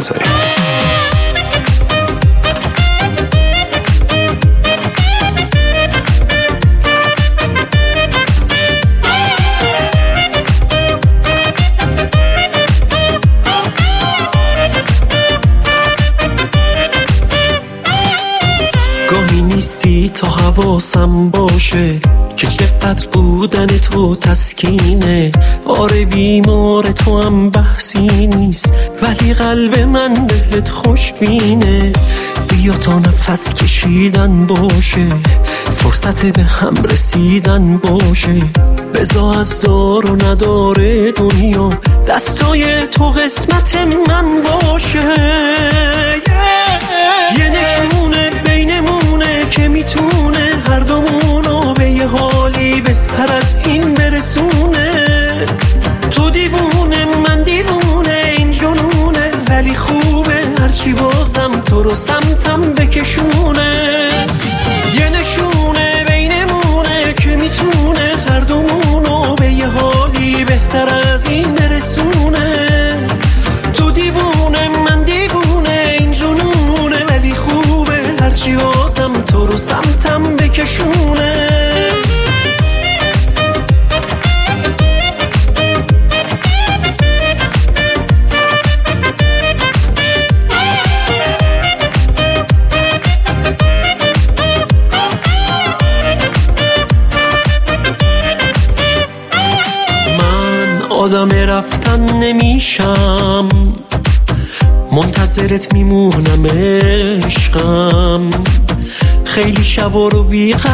نذاری. گاهی نیستی تا حواسم باشه که چقدر بودن تو تسکینه. آره بیمار تو هم بحثی نیست، ولی قلب من بهت خوشبینه. بیا تا نفس کشیدن باشه، فرصت به هم رسیدن باشه. بذار از دار و نداره دنیا دستای تو قسمت من باشه. یه نشونه بینمونه که میتونه هر دومونو به یه حالی بهتر از این برسونه. تو دیوونه من دیوونه این جنونه، ولی خوبه هرچی بازم تو رو سمتم بکشونه. یه نشونه بینمونه که میتونه هر دومونو به یه حالی بهتر از این برسونه. تو دیوونه من دیوونه این جنونه، ولی خوبه هرچی بازم تو رو سمتم بکشونه. آدم رفتن نمیشم، منتظرت میمونم عشقم. خیلی شبا رو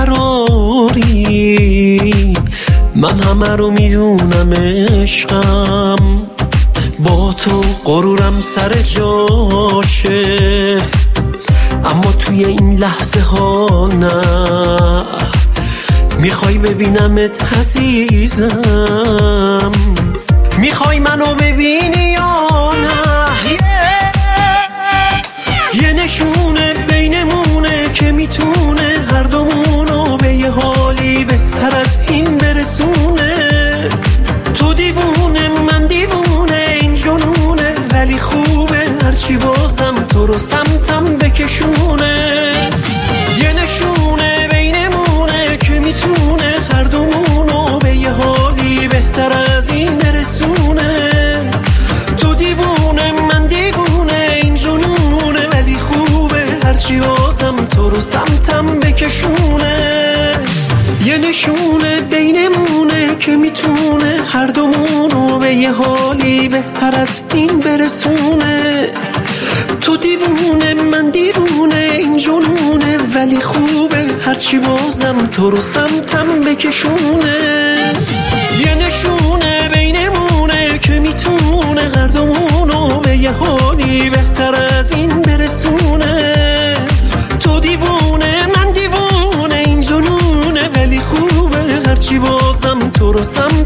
بیقراری، من همه رو میدونم عشقم. با تو غرورم سر جاشه، اما توی این لحظه ها نه. میخوای ببینمت عزیزم، میخوای منو ببینی یا نه؟ یه نشونه بینمونه که میتونه هر دومونو به یه حالی بهتر از این برسونه. تو دیوونه من دیوونه این جنونه، ولی خوبه هرچی بازم تو رو سمتم بکشونه. یه نشونه بینمونه که میتونه هر دومونو به یه حالی بهتر از این برسونه. تو دیوونه من دیوونه این جنونه، ولی خوبه هرچی بازم تو رو سمتم بکشونه. یه نشونه بینمونه که میتونه هر دومونو به یه حالی بهتر از این برسونه. تو دیوونه من دیوونه این جنونه، ولی خوبه هرچی بازم تو رو سمتم بکشونه. یه نشونه بینمونه که میتونه هر دومونو به یه حالی بهتر از این برسونه. تو دیوونه من دیوونه این جنونه، ولی خوبه هرچی بازم تو رو سمتم